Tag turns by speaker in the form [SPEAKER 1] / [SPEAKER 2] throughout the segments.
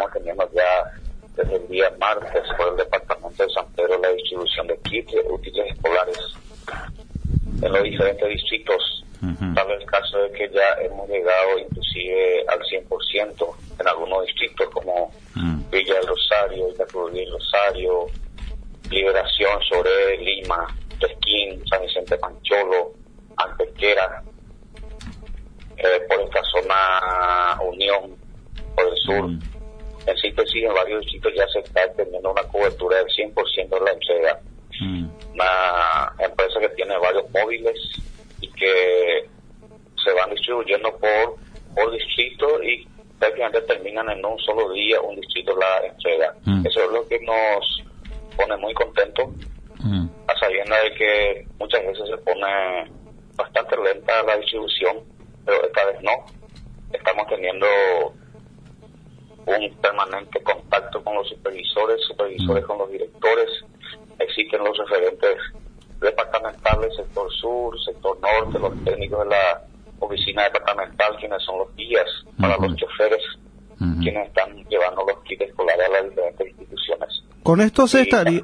[SPEAKER 1] venimos teniendo ya desde el día martes por el departamento de San Pedro la distribución de kits de útiles escolares en los diferentes distritos. Tal es el caso de que ya hemos llegado inclusive al 100% en algunos distritos como Villa del Rosario, Itacurú del Rosario, Liberación, Soré, Lima, Pesquín, San Vicente Pancholo, Antequera, por esta zona Unión, por el sur. En síntesis, en varios distritos ya se está teniendo una cobertura del 100% de la entrega. Una empresa que tiene varios móviles y que se van distribuyendo por distrito y prácticamente terminan en un solo día un distrito la entrega. Eso es lo que nos pone muy contentos, a sabiendas de que muchas veces se pone bastante lenta la distribución, pero esta vez no. Estamos teniendo un permanente contacto con los supervisores con los directores. Existen los referentes departamentales, sector sur, sector norte, los técnicos de la oficina departamental, quienes son los guías para los choferes, quienes están llevando los kits escolares a las diferentes instituciones.
[SPEAKER 2] Con esto se estaría...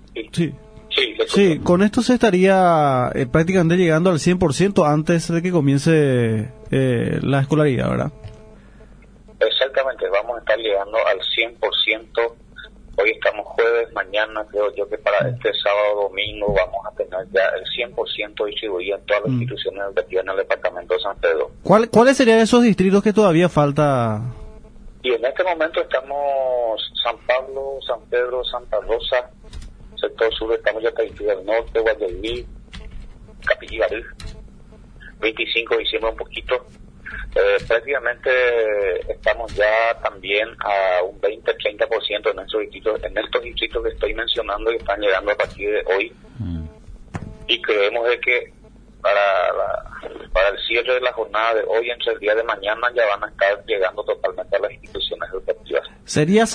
[SPEAKER 2] Sí, con esto se estaría prácticamente llegando al 100% antes de que comience la escolaridad, ¿verdad?
[SPEAKER 1] Exactamente, vamos a estar llegando al 100%. Hoy estamos jueves, mañana creo yo que para este sábado, domingo vamos a tener ya el 100% distribuido en todas las instituciones educativas en el departamento de San Pedro.
[SPEAKER 2] ¿Cuáles serían esos distritos que todavía falta?
[SPEAKER 1] Y en este momento estamos San Pablo, San Pedro, Santa Rosa, sector sur estamos ya Taití del Norte, Guayaquil, Capillibarí, 25 de diciembre un poquito. Prácticamente estamos ya también a un 20-30% en estos distritos que estoy mencionando que están llegando a partir de hoy. Y creemos de que para el cierre de la jornada de hoy, entre el día de mañana, ya van a estar llegando totalmente a las instituciones educativas.
[SPEAKER 2] ¿Sería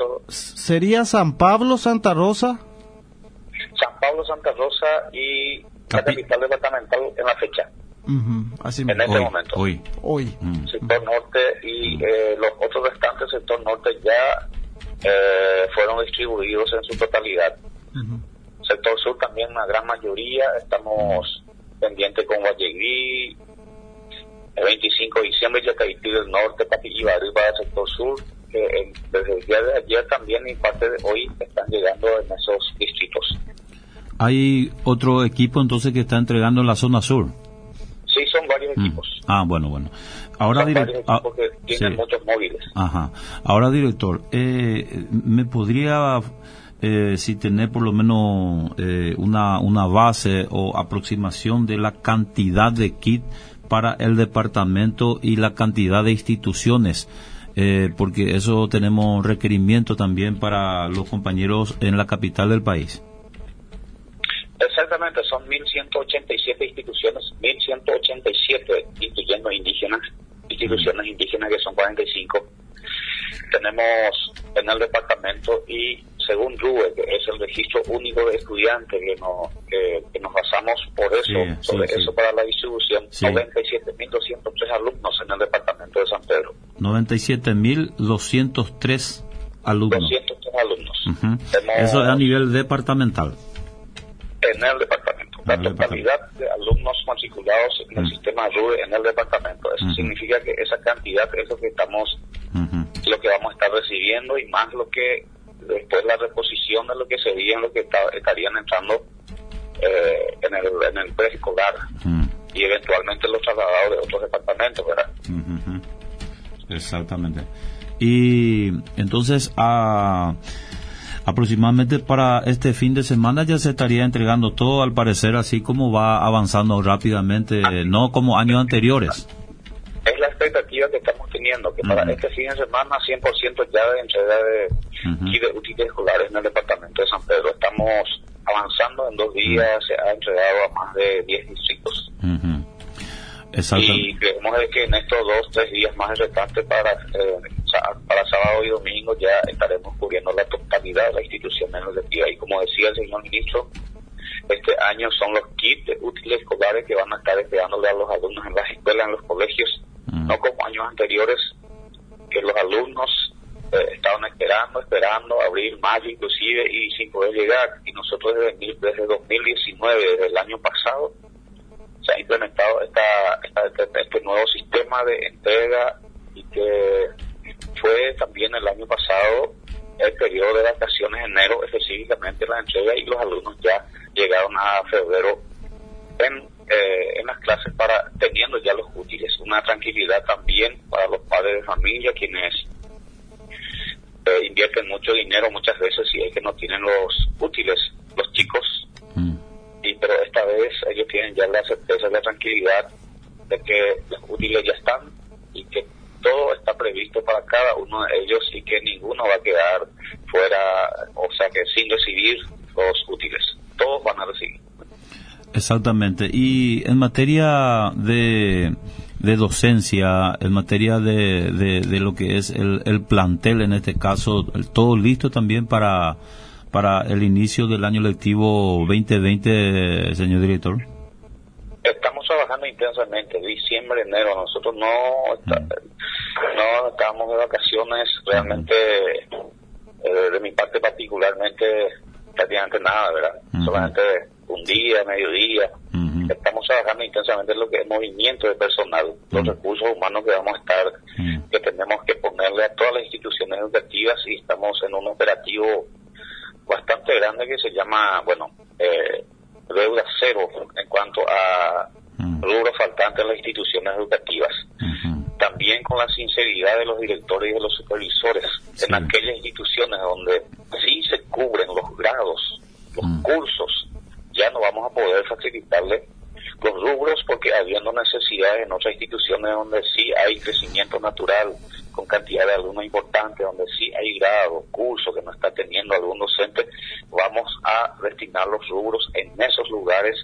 [SPEAKER 2] San Pablo, Santa Rosa?
[SPEAKER 1] San Pablo, Santa Rosa y la capital departamental en la fecha.
[SPEAKER 2] Así
[SPEAKER 1] en este momento.
[SPEAKER 2] Hoy.
[SPEAKER 1] Sector norte y los otros restantes sector norte ya fueron distribuidos en su totalidad. Sector sur también una gran mayoría, estamos pendientes con Guayaquil, el 25 de diciembre ya Taití del Norte, Capillibarí para el sector sur, desde el día de ayer también y parte de hoy están llegando en esos distritos.
[SPEAKER 3] ¿Hay otro equipo entonces que está entregando en la zona sur?
[SPEAKER 1] Sí, son varios equipos.
[SPEAKER 3] Bueno. Ahora
[SPEAKER 1] son varios equipos que tienen muchos móviles.
[SPEAKER 3] Ahora, director, ¿me podría, si tener por lo menos una base o aproximación de la cantidad de kit para el departamento y la cantidad de instituciones? Porque eso tenemos requerimiento también para los compañeros en la capital del país.
[SPEAKER 1] Exactamente, son 1.187 instituciones, 1.187 incluyendo instituciones indígenas que son 45. Tenemos en el departamento y según RUE, que es el registro único de estudiantes que nos basamos por eso, eso para la distribución, 97.203 alumnos en el departamento de San Pedro.
[SPEAKER 3] 97.203 alumnos.
[SPEAKER 1] 203 alumnos.
[SPEAKER 3] Eso es a nivel departamental.
[SPEAKER 1] En el departamento, la totalidad de alumnos matriculados en el sistema RUE en el departamento. Eso significa que esa cantidad es lo que lo que vamos a estar recibiendo y más lo que después la reposición de lo que sería en lo que estarían entrando en el preescolar y eventualmente los trasladados de otros departamentos, ¿verdad?
[SPEAKER 3] Exactamente. Y entonces aproximadamente para este fin de semana ya se estaría entregando todo, al parecer, así como va avanzando rápidamente, no como años anteriores.
[SPEAKER 1] Es la expectativa que estamos teniendo, que para este fin de semana 100% ya de entrega de útiles escolares en el departamento de San Pedro. Estamos avanzando, en 2 días se ha entregado a más de 10 distritos. Y creemos de que en estos 2-3 días más restantes para sábado y domingo ya estaremos cubriendo la totalidad de la institución educativa. Y como decía el señor ministro, este año son los kits de útiles escolares que van a estar entregándole a los alumnos en las escuelas, en los colegios, no como años anteriores, que los alumnos estaban esperando abril, mayo inclusive, y sin poder llegar. Y nosotros desde 2019, desde el año pasado, se ha implementado este nuevo sistema de entrega, y que fue también el año pasado el periodo de vacaciones en enero, específicamente la entrega, y los alumnos ya llegaron a febrero en las clases teniendo ya los útiles. Una tranquilidad también para los padres de familia, quienes invierten mucho dinero muchas veces y es que no tienen los útiles, los chicos. Pero esta vez ellos tienen ya la certeza y la tranquilidad de que los útiles ya están y que todo está previsto para cada uno de ellos y que ninguno va a quedar fuera, o sea que sin recibir los útiles. Todos van a recibir.
[SPEAKER 3] Exactamente. Y en materia de docencia, en materia de lo que es el plantel, en este caso, todo listo también para el inicio del año lectivo 2020, señor director.
[SPEAKER 1] Estamos trabajando intensamente, diciembre, enero. Nosotros no estábamos de vacaciones, realmente, de mi parte particularmente, prácticamente nada, ¿verdad? Solamente un día, mediodía. Estamos trabajando intensamente en lo que es movimiento de personal, los recursos humanos que vamos a estar, que tenemos que ponerle a todas las instituciones educativas, y estamos en un operativo bastante grande que se llama, deuda cero en cuanto a rubros faltantes en las instituciones educativas. También con la sinceridad de los directores y de los supervisores, en aquellas instituciones donde sí se cubren los grados, los cursos, ya no vamos a poder facilitarle los rubros, porque habiendo necesidades en otras instituciones donde sí hay crecimiento natural con cantidad de alumnos importantes, donde sí hay grado, curso que no está teniendo algún docente, vamos a destinar los rubros en esos lugares,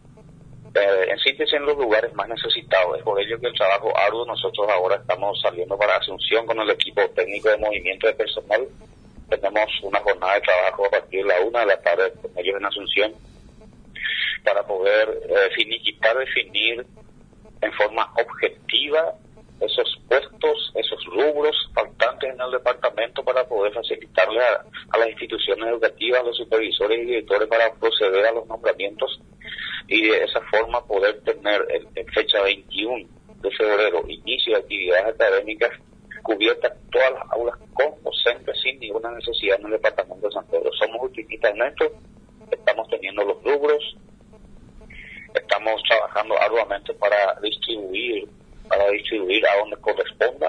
[SPEAKER 1] en síntesis en los lugares más necesitados. Es por ello que el trabajo arduo, nosotros ahora estamos saliendo para Asunción con el equipo técnico de movimiento de personal. Tenemos una jornada de trabajo a partir de la 1 de la tarde con ellos en Asunción, para poder definir en forma objetiva esos puestos, esos rubros faltantes en el departamento, para poder facilitarle a las instituciones educativas, a los supervisores y directores, para proceder a los nombramientos, y de esa forma poder tener en fecha 21 de febrero, inicio de actividades académicas, cubiertas todas las aulas con docentes sin ninguna necesidad en el departamento de San Pedro. Somos optimistas en esto, estamos teniendo los rubros, estamos trabajando arduamente para distribuir a donde corresponda,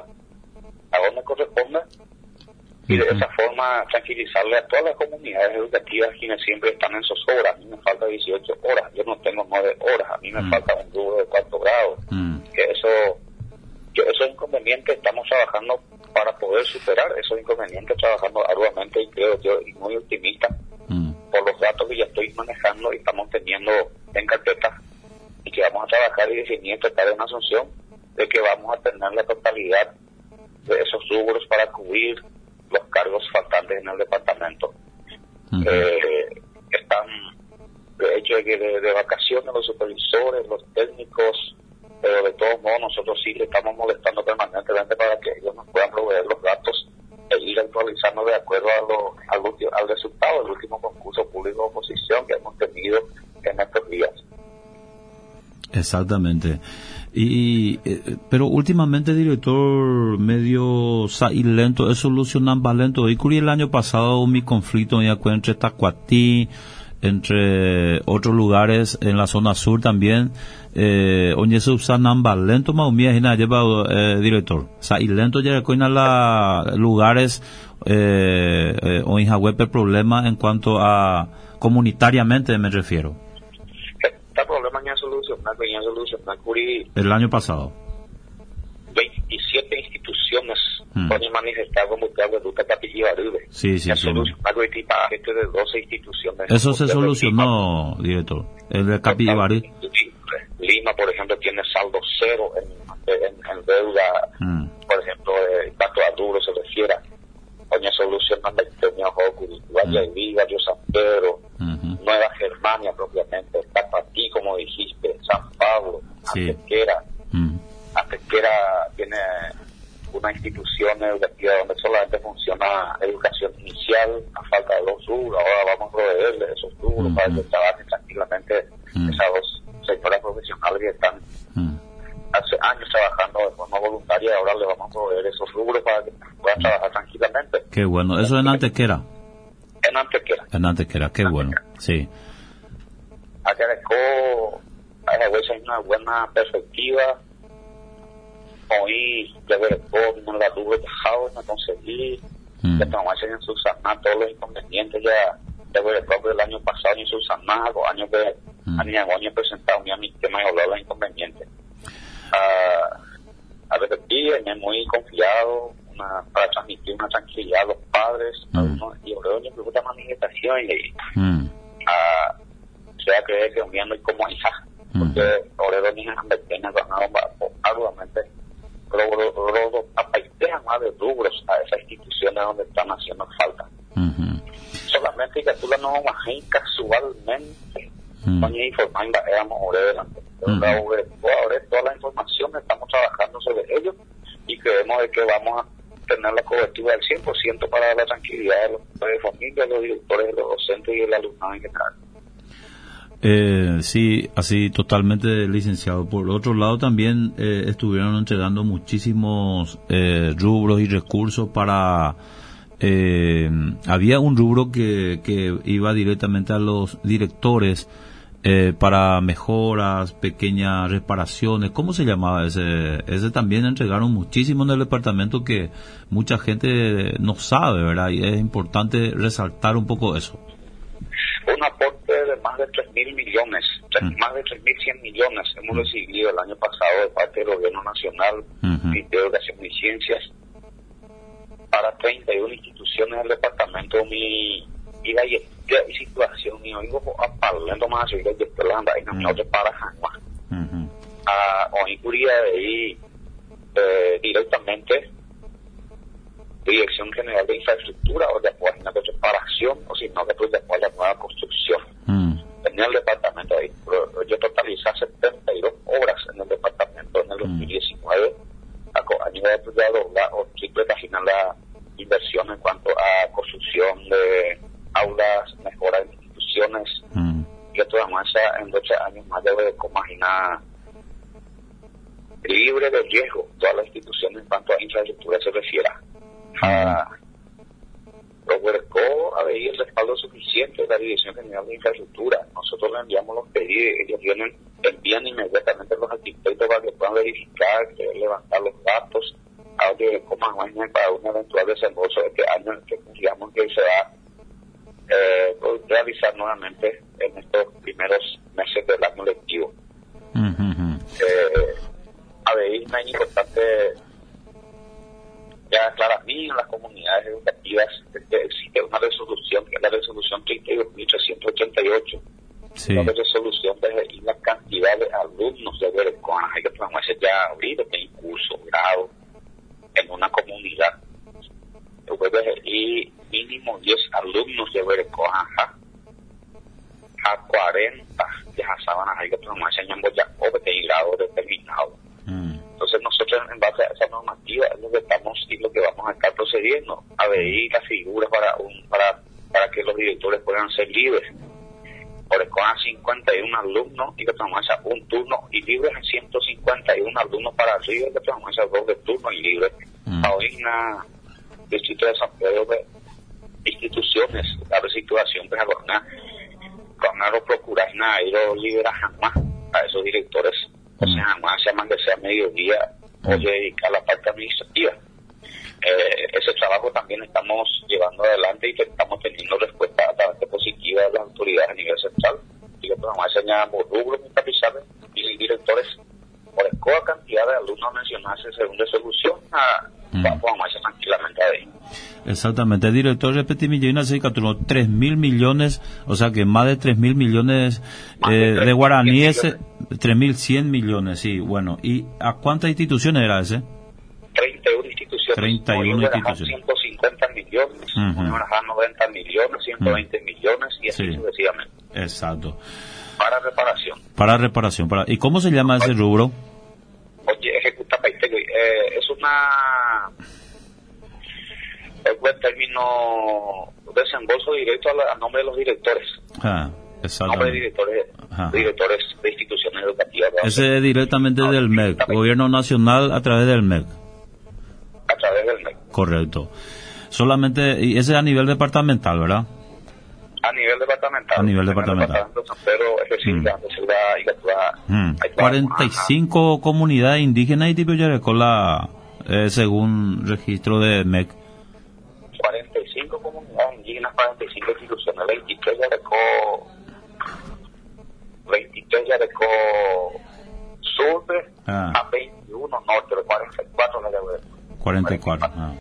[SPEAKER 1] y de esa forma tranquilizarle a todas las comunidades educativas quienes siempre están en zozobra. A mí me falta 18 horas, yo no tengo 9 horas, a mí me falta un rubro de 4 grados, que esos inconvenientes estamos trabajando para poder superar esos inconvenientes, trabajando arduamente, y creo yo, y muy optimista por los datos que ya estoy manejando y estamos teniendo en carpeta, y que vamos a trabajar y definir, tratar en Asunción, de que vamos a tener la totalidad de esos rubros para cubrir los cargos faltantes en el departamento. Están, de hecho, de vacaciones los supervisores, los técnicos, pero de todos modos nosotros sí le estamos molestando permanentemente para que ellos nos puedan proveer los datos e ir actualizando de acuerdo al resultado del último concurso público de oposición que hemos tenido en estos días.
[SPEAKER 3] Exactamente. Pero últimamente, director, medio lento, es solucionando lento. Y el año pasado mi conflicto entre Tacuatí, entre otros lugares en la zona sur también, donde se usa lento, más director. Lento ya coina la lugares, o en web el problema en cuanto a comunitariamente me refiero.
[SPEAKER 1] Problema ya solucionado
[SPEAKER 3] el año pasado.
[SPEAKER 1] 27 instituciones pueden manifestar combustible de ruta Capillibarube.
[SPEAKER 3] Sí.
[SPEAKER 1] De 12 instituciones.
[SPEAKER 3] Eso se solucionó, director. El de Capillibarube.
[SPEAKER 1] Lima, por ejemplo, tiene saldo cero en deuda, por ejemplo, tanto a duro se refiere. Oña solucionan la historia Jocuri, Valle Barrio San Pedro, Nueva Germania propiamente, Tapatí, como dijiste, San Pablo, Antequera. Antequera tiene una institución educativa donde solamente funciona educación inicial a falta de los rubros. Ahora vamos a proveerle esos rubros para que trabajen tranquilamente esas dos señoras profesionales que están hace años trabajando de forma voluntaria, y ahora le vamos a proveer esos rubros para que puedan trabajar tranquilamente.
[SPEAKER 3] Qué bueno. ¿Eso en Antequera?
[SPEAKER 1] En Antequera.
[SPEAKER 3] En Antequera, qué bueno. Sí.
[SPEAKER 1] Agradezco a veces hay una buena perspectiva. Hoy ya veré con la luz de Tejado, me conseguí que tomase en subsanar todos los inconvenientes. Ya veré propio el año pasado en subsanar, los años que año presentado a mi tema y hablar de los inconvenientes. A repetir, me he muy confiado para transmitir una tranquilidad a los padres, y creo que esta manifestación y se va a creer que un día no hay como hija, porque ahora los niños pequeños ganaron arduamente, pero apaistean más de rubros a esas instituciones donde están haciendo falta. Solamente que tú la no imaginas casualmente, cuando informar éramos ahora delante. Ahora toda la información estamos trabajando sobre ello y creemos de que vamos a tener la cobertura del 100% para la tranquilidad de los padres de familia, de los directores, de los docentes y del alumnado en general.
[SPEAKER 3] Sí, así totalmente, licenciado. Por otro lado, también estuvieron entregando muchísimos rubros y recursos para... había un rubro que iba directamente a los directores para mejoras, pequeñas reparaciones. ¿Cómo se llamaba ese? Ese también entregaron muchísimo en el departamento, que mucha gente no sabe, ¿verdad? Y es importante resaltar un poco eso.
[SPEAKER 1] Un aporte de más de 3.000 millones, más de 3.100 millones hemos recibido el año pasado de parte del Gobierno Nacional de Educación y Ciencias para 31 instituciones del departamento. Y la situación, mi oigo a parlando más de Yolanda, y no te para jamás. Hoy curia de ahí directamente Dirección General de Infraestructura, o de página de reparación, o si no, después de la nueva construcción. En el departamento ahí, yo totalicé 72 obras en el departamento en el 2019, a nivel de doblar o triple página la inversión en cuanto a construcción de aulas, mejora de instituciones, y esto además en 12 años más debe imaginar libre de riesgo todas las instituciones en cuanto a infraestructura se refiera. Propuerco a ver el respaldo suficiente de la Dirección General de Infraestructura. Nosotros le enviamos los pedidos, ellos envían inmediatamente a los arquitectos para que puedan verificar, levantar los datos, a que coman para un eventual desembolso de este año que digamos que se va a realizar nuevamente en estos primeros meses del año lectivo. A ver, es muy importante ya aclarar a mí en las comunidades educativas que existe una resolución, que es la resolución 32.388, una resolución de la cantidad de alumnos de Berecoana. Hay que tomarse ya ahorita que hay curso, grado en una comunidad, y mínimo 10 alumnos de Berecoana a 40 de las sábanas. Hay que tomarse ya o que hay grado determinado. Entonces nosotros en base a esa normativa es lo que estamos y lo que vamos a estar procediendo a ver la figura para que los directores puedan ser libres. Por el CONA 51 alumnos y que tomamos un turno y libres, 151 alumnos para arriba y que tomamos dos de turno y libres. Hoy en el distrito de San Pedro de instituciones, la situación pues con los procurar nada y lo libera jamás a esos directores. O sea, jamás se llama que sea mediodía o dedicar a la parte administrativa. Ese trabajo también estamos llevando adelante y que estamos teniendo respuesta bastante positiva de las autoridades a nivel central. Y que además señalamos rubros municipales y directores por la cantidad de alumnos mencionados según resolución vamos a marchar tranquilamente ahí.
[SPEAKER 3] Exactamente, director, repetime, yo nací que 3.000 millones, o sea que más de 3.000 millones de guaraníes, 3.100 millones, sí, bueno, ¿y a cuántas instituciones era ese?
[SPEAKER 1] 31 instituciones.
[SPEAKER 3] 31 instituciones.
[SPEAKER 1] 150 millones, 90 millones, 120 millones y así sucesivamente.
[SPEAKER 3] Exacto.
[SPEAKER 1] Para reparación.
[SPEAKER 3] Para reparación. ¿Y cómo se llama ese rubro?
[SPEAKER 1] Oye, ejecuta es una en términos desembolso directo a nombre de los directores. Nombre de directores de instituciones educativas.
[SPEAKER 3] Ese es directamente del MEC, Gobierno Nacional a través del MEC.
[SPEAKER 1] A través del MEC.
[SPEAKER 3] Correcto. Solamente, y ese es a nivel departamental, ¿verdad?
[SPEAKER 1] A nivel departamental.
[SPEAKER 3] A nivel departamental.
[SPEAKER 1] Pero específicamente ciudad y la
[SPEAKER 3] 45 comunidades indígenas y tipo Yarecola, según registro de MEC.
[SPEAKER 1] 45 comunidades indígenas, 45 instituciones, 23 Yarecó Sur, a 21 Norte, 44 la
[SPEAKER 3] 44.